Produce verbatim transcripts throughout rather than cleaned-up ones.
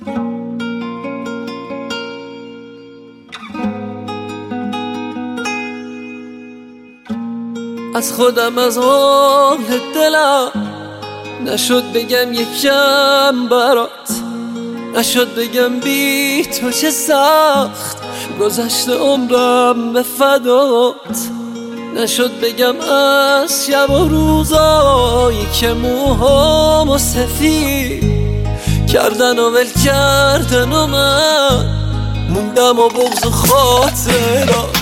از خودم از حال دلم نشد بگم یکم برات، نشد بگم بی تو چه سخت گذشت عمرم به فدات، نشد بگم از شب و روزایی که موهامو سفید کردن و ول کردن و من موندم و بغض و خاطرات.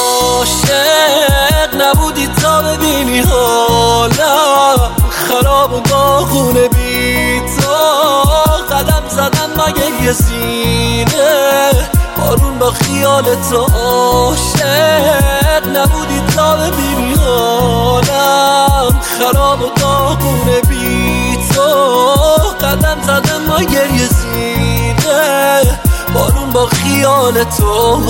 عاشق نبودی تا ببینی حالم خراب و داغونه بی تو، قدم زدم مگه یه سینه بارون با خیال تو. عاشق نبودی تا ببینی حالم خراب و داغونه بی تو، قدم زدم مگه یه سینه بارون با خیال تو.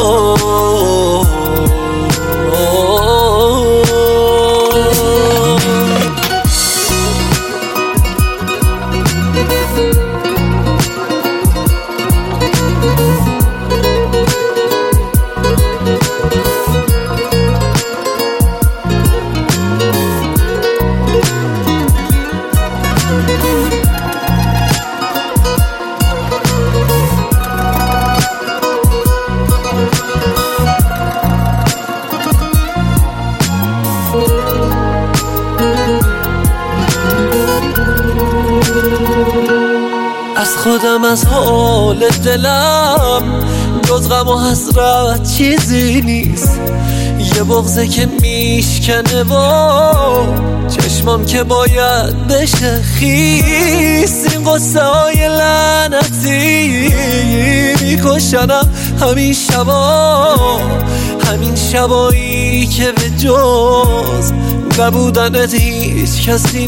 از خودم از حال دلم جز غم و حسرت چیزی نیست، یه بغضه که میشکنه و چشمام که باید بشه خیس. این قصه های لعنتی میکشنم همین شبا، همین شبایی که به جز نبودنت هیچ کسی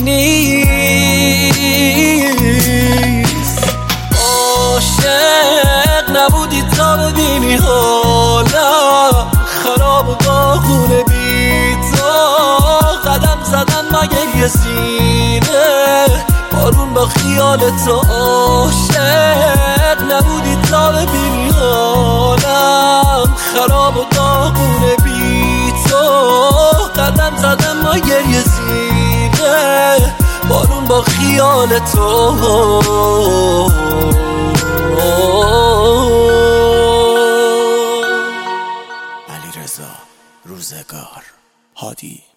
نیست. عاشق نبودی تا ببینی حالم خراب و داغونه بی تو، قدم زدم مگه یه سینه بارون با خیال تو. عاشق نبودی تا ببینی حالم خراب و داغونه بی تو، قدم زدم مگه یه سینه بارون با خیال تو. علیرضا روزگار هادی.